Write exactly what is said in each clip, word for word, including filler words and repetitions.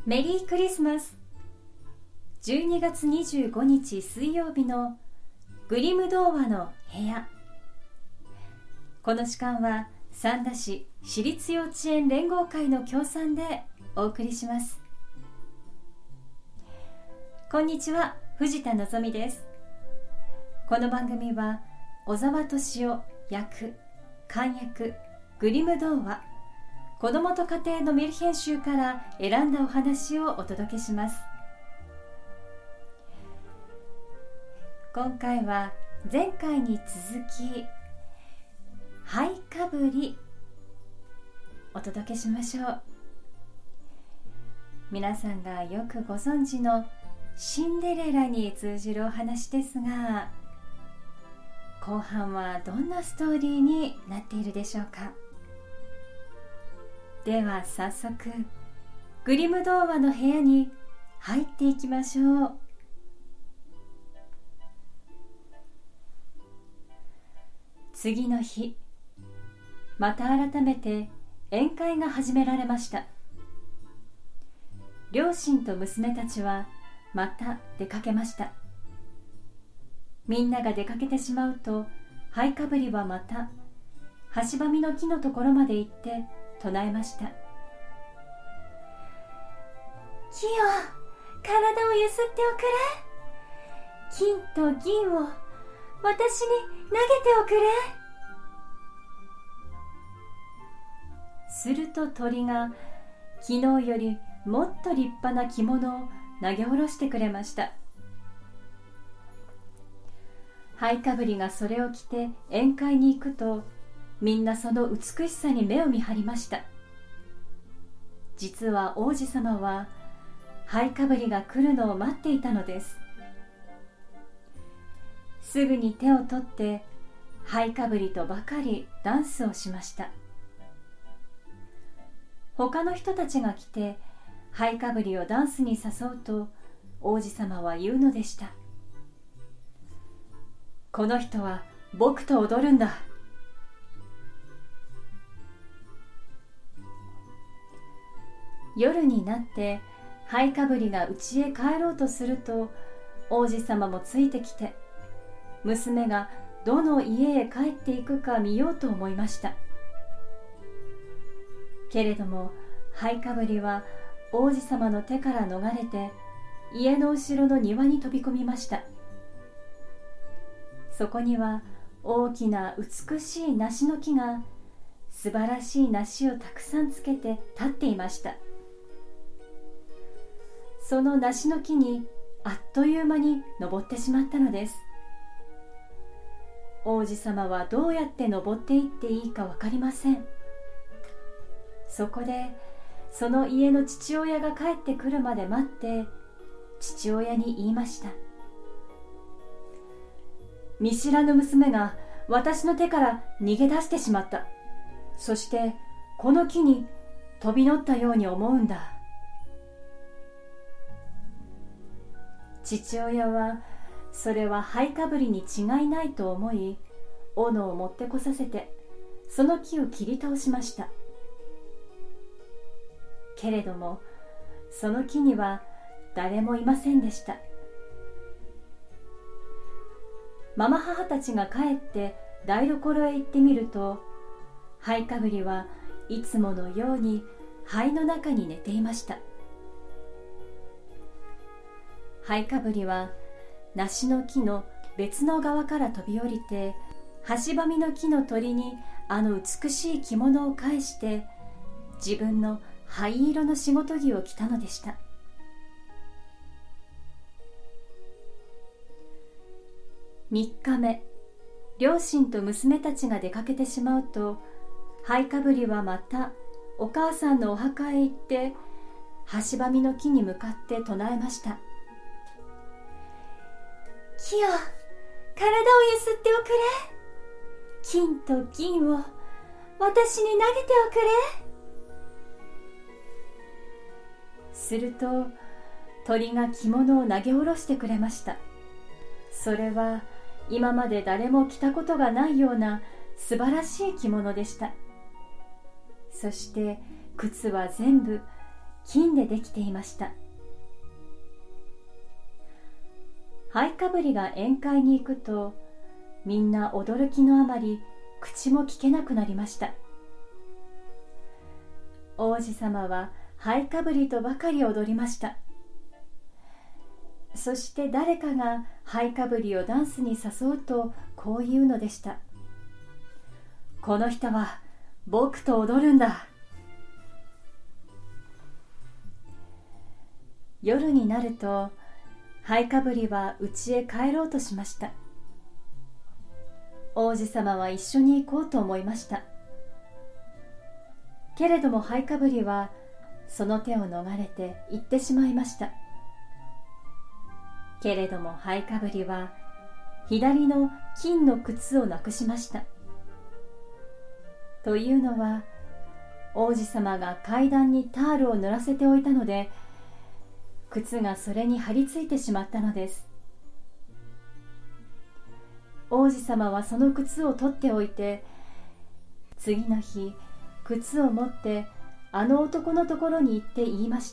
メリークリスマス。じゅうにがつにじゅうごにち水曜日のグリム童話の部屋。この時間は三田市私立幼稚園連合会の協賛でお送りします。こんにちは、藤田のぞみです。この番組は小沢敏夫役漢訳グリム童話子どもと家庭のメルヘン集から選んだお話をお届けします。今回は前回に続き灰かぶりお届けしましょう。皆さんがよくご存知のシンデレラに通じるお話ですが、後半はどんなストーリーになっているでしょうか。では早速グリム童話の部屋に入っていきましょう。次の日、また改めて宴会が始められました。両親と娘たちはまた出かけました。みんなが出かけてしまうと、灰かぶりはまたはしばみの木のところまで行って唱えました。木よ、体をゆすっておくれ。金と銀を私に投げておくれ。すると鳥が昨日よりもっと立派な着物を投げ下ろしてくれました。灰かぶりがそれを着て宴会に行くと、みんなその美しさに目を見張りました。実は王子様は灰かぶりが来るのを待っていたのです。すぐに手を取って灰かぶりとばかりダンスをしました。他の人たちが来て灰かぶりをダンスに誘うと、王子様は言うのでした。この人は僕と踊るんだ。夜になって灰かぶりが家へ帰ろうとすると、王子様もついてきて、娘がどの家へ帰っていくか見ようと思いました。けれども灰かぶりは王子様の手から逃れて家の後ろの庭に飛び込みました。そこには大きな美しい梨の木が素晴らしい梨をたくさんつけて立っていました。その梨の木にあっという間に登ってしまったのです。王子様はどうやって登っていっていいか分かりません。そこでその家の父親が帰ってくるまで待って、父親に言いました。見知らぬ娘が私の手から逃げ出してしまった。そしてこの木に飛び乗ったように思うんだ。父親はそれは灰かぶりに違いないと思い、斧を持ってこさせてその木を切り倒しました。けれどもその木には誰もいませんでした。ママ母たちが帰って台所へ行ってみると、灰かぶりはいつものように灰の中に寝ていました。灰かぶりは梨の木の別の側から飛び降りて、はしばみの木の鳥にあの美しい着物を返して、自分の灰色の仕事着を着たのでした。みっかめ、両親と娘たちが出かけてしまうと、灰かぶりはまたお母さんのお墓へ行って、はしばみの木に向かって唱えました。木よ、体をゆすっておくれ。金と銀を私に投げておくれ。すると鳥が着物を投げ下ろしてくれました。それは今まで誰も着たことがないような素晴らしい着物でした。そして靴は全部金でできていました。灰かぶりが宴会に行くと、みんな驚きのあまり口も聞けなくなりました。王子様は灰かぶりとばかり踊りました。そして誰かが灰かぶりをダンスに誘うとこう言うのでした。この人は僕と踊るんだ。夜になると灰かぶりは家へ帰ろうとしました。王子様は一緒に行こうと思いました。けれども灰かぶりはその手を逃れて行ってしまいました。けれども灰かぶりは左の金の靴をなくしました。というのは、王子様が階段にタールを濡らせておいたので、靴がそれに張り付いてしまったのです。王子様はその靴を取っておいて、次の日靴を持ってあの男のところに行って言いました。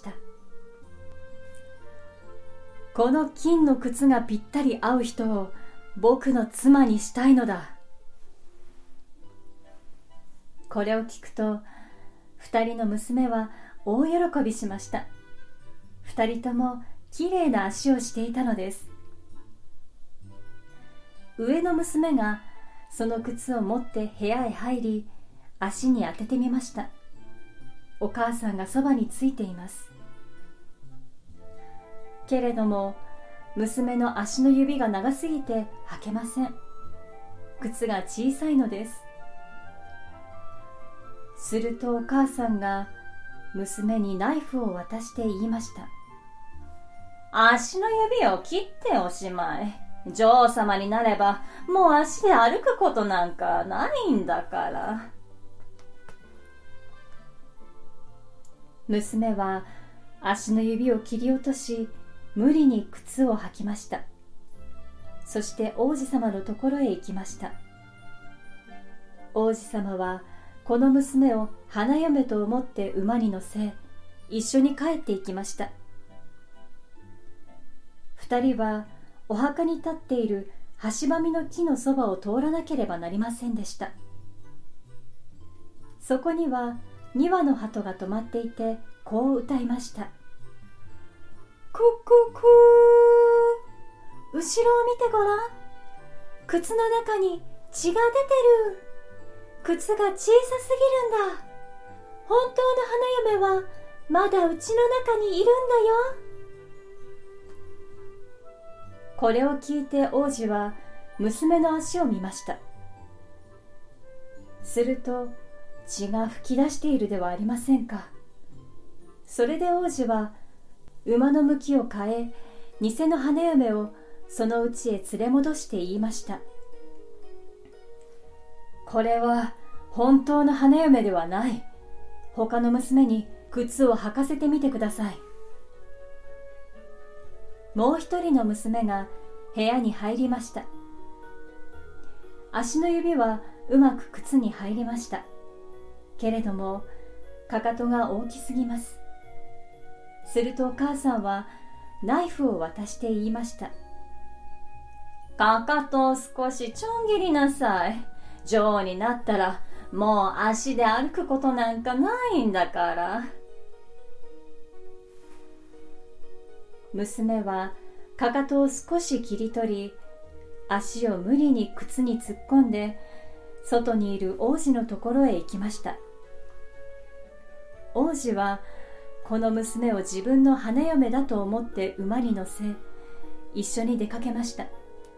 この金の靴がぴったり合う人を僕の妻にしたいのだ。これを聞くと二人の娘は大喜びしました。二人ともきれいな足をしていたのです。上の娘がその靴を持って部屋へ入り、足に当ててみました。お母さんがそばについています。けれども娘の足の指が長すぎて履けません。靴が小さいのです。するとお母さんが娘にナイフを渡して言いました。足の指を切っておしまい。女王様になればもう足で歩くことなんかないんだから。娘は足の指を切り落とし、無理に靴を履きました。そして王子様のところへ行きました。王子様はこの娘を花嫁と思って馬に乗せ、一緒に帰っていきました。二人はお墓に立っている橋ばみの木のそばを通らなければなりませんでした。そこにはに羽の鳩が止まっていて、こう歌いました。クククー、後ろを見てごらん。靴の中に血が出てる。靴が小さすぎるんだ。本当の花嫁はまだうちの中にいるんだよ。これを聞いて王子は娘の足を見ました。すると血が噴き出しているではありませんか。それで王子は馬の向きを変え、偽の花嫁をその家へ連れ戻して言いました。これは本当の花嫁ではない。他の娘に靴を履かせてみてください。もう一人の娘が部屋に入りました。足の指はうまく靴に入りました。けれどもかかとが大きすぎます。するとお母さんはナイフを渡して言いました。かかとを少しちょん切りなさい。女王になったらもう足で歩くことなんかないんだから。娘はかかとを少し切り取り、足を無理に靴に突っ込んで外にいる王子のところへ行きました。王子はこの娘を自分の花嫁だと思って馬に乗せ、一緒に出かけました。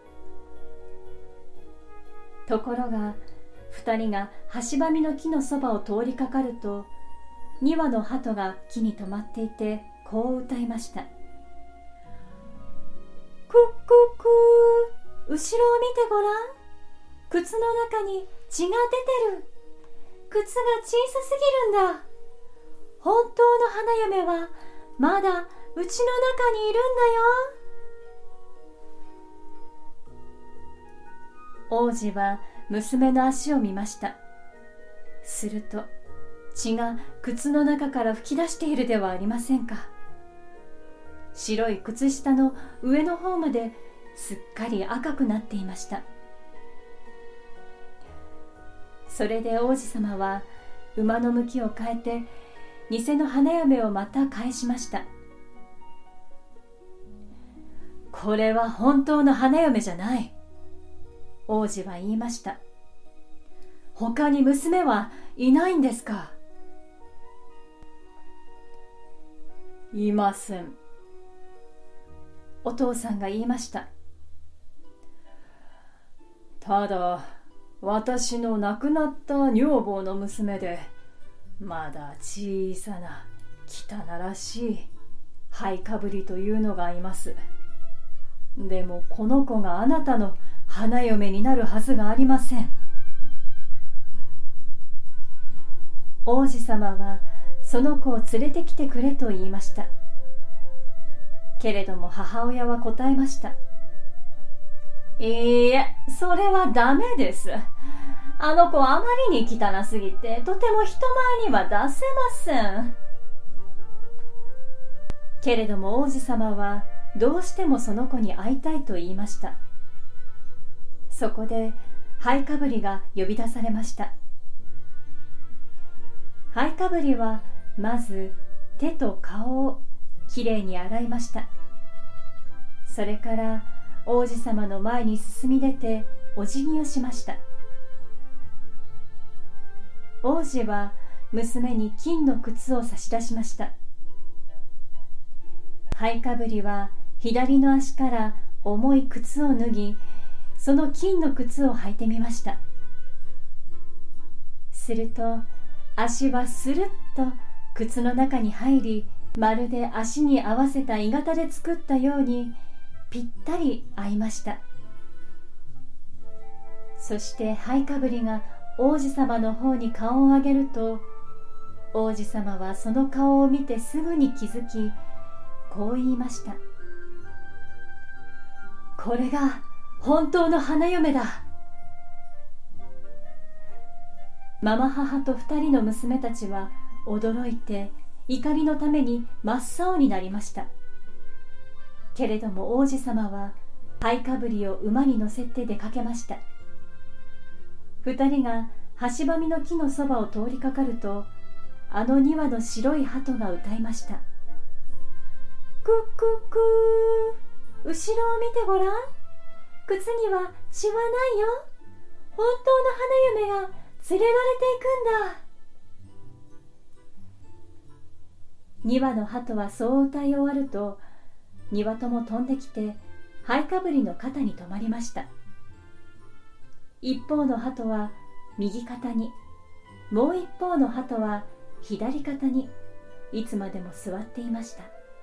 ところが二人が橋ばみの木のそばを通りかかると、に羽の鳩が木に止まっていて、こう歌いました。クッククー、後ろを見てごらん。靴の中に血が出てる。靴が小さすぎるんだ。本当の花嫁はまだうちの中にいるんだよ。王子は娘の足を見ました。すると血が靴の中から噴き出しているではありませんか。白い靴下の上の方まですっかり赤くなっていました。それで王子様は馬の向きを変えて偽の花嫁をまた返しました。これは本当の花嫁じゃない。王子は言いました。他に娘はいないんですか。いません。お父さんが言いました。ただ、私の亡くなった女房の娘で、まだ小さな汚らしい灰かぶりというのがいます。でもこの子があなたの花嫁になるはずがありません。王子様はその子を連れてきてくれと言いました。けれども母親は答えました。いいえ、それはダメです。あの子はあまりに汚すぎてとても人前には出せません。けれども王子様はどうしてもその子に会いたいと言いました。そこで灰かぶりが呼び出されました。灰かぶりはまず手と顔をきれいに洗いました。それから王子様の前に進み出てお辞儀をしました。王子は娘に金の靴を差し出しました。灰かぶりは左の足から重い靴を脱ぎ、その金の靴を履いてみました。すると足はスルッと靴の中に入り、まるで足に合わせた鋳型で作ったようにぴったり合いました。そして灰かぶりが王子様の方に顔を上げると、王子様はその顔を見てすぐに気づき、こう言いました。これが本当の花嫁だ。ママ母と二人の娘たちは驚いて怒りのために真っ青になりました。けれども王子様は灰かぶりを馬に乗せて出かけました。二人が橋ばみの木のそばを通りかかると、あのに羽の白い鳩が歌いました。クックックー、後ろを見てごらん。靴には血はないよ。本当の花嫁が連れられていくんだ。に羽の鳩はそう歌い終わると、に羽とも飛んできて灰かぶりの肩に止まりました。一方の鳩は右肩に、もう一方の鳩は左肩にいつまでも座っていました。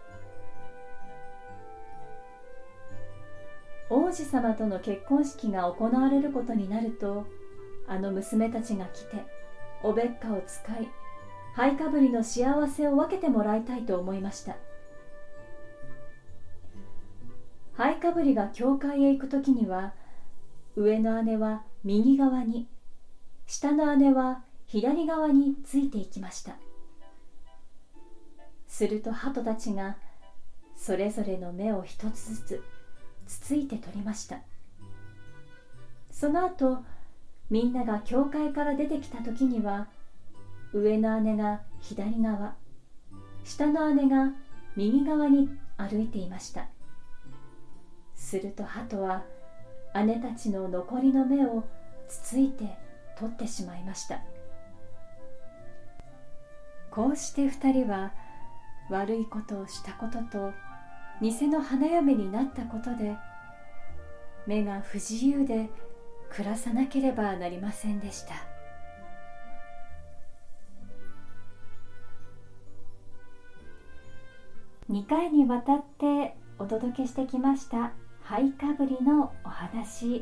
王子様との結婚式が行われることになると、あの娘たちが来ておべっかを使い、灰かぶりの幸せを分けてもらいたいと思いました。灰かぶりが教会へ行くときには、上の姉は右側に、下の姉は左側についていきました。すると鳩たちがそれぞれの目を一つずつつついて取りました。その後、みんなが教会から出てきた時には、上の姉が左側、下の姉が右側に歩いていました。すると鳩は姉たちの残りの目をつついて取ってしまいました。こうして二人は悪いことをしたことと偽の花嫁になったことで、目が不自由で暮らさなければなりませんでした。にかいにわたってお届けしてきました灰かぶりのお話。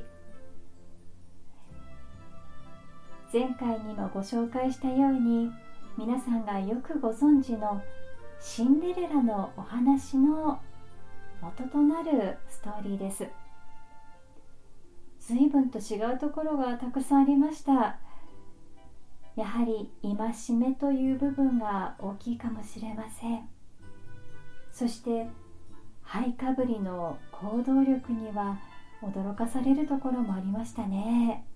前回にもご紹介したように、皆さんがよくご存知のシンデレラのお話の元となるストーリーです。随分と違うところがたくさんありました。 やはり戒めという部分が大きいかもしれません。そして灰かぶりの行動力には驚かされるところもありましたね。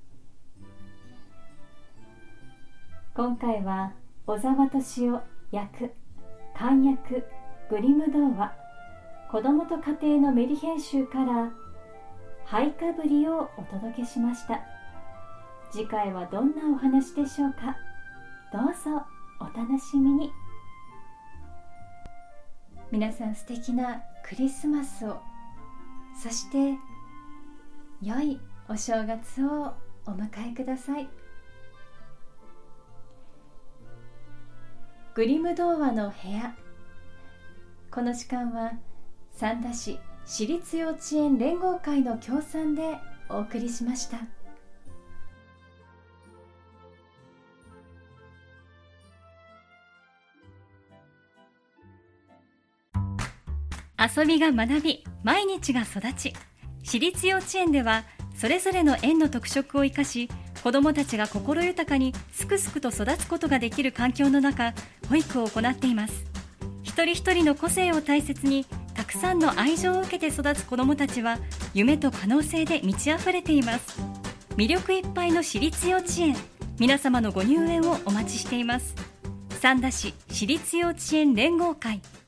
今回は小沢敏夫役漢訳グリム童話子供と家庭のメリ編集から灰かぶりをお届けしました。次回はどんなお話でしょうか。どうぞお楽しみに。皆さん素敵なクリスマスを、そして良いお正月をお迎えください。グリム童話の部屋。この時間は三田市私立幼稚園連合会の協賛でお送りしました。 遊びが学び、毎日が育ち、私立幼稚園ではそれぞれの園の特色を生かし、子どもたちが心豊かにすくすくと育つことができる環境の中、保育を行っています。一人一人の個性を大切に、たくさんの愛情を受けて育つ子どもたちは夢と可能性で満ち溢れています。魅力いっぱいの私立幼稚園、皆様のご入園をお待ちしています。三田市私立幼稚園連合会。